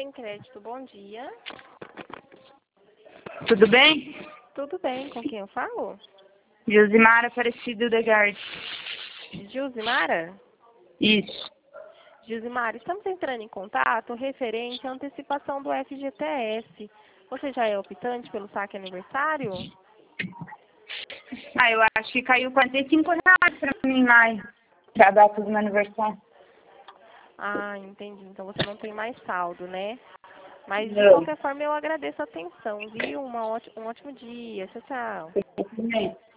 Sem Crédito, bom dia. Tudo bem? Tudo bem, com quem eu falo? Josimara Aparecido da Garte. Gilzimara? Isso. Gilzimara, estamos entrando em contato referente à antecipação do FGTS. Você já é optante pelo saque aniversário? Eu acho que caiu R$ 45 pra mim mais, pra data do meu aniversário. Ah, entendi. Então você não tem mais saldo, né? Mas de Não. qualquer forma eu agradeço a atenção, viu? Um ótimo dia. Tchau, tchau. Eu também.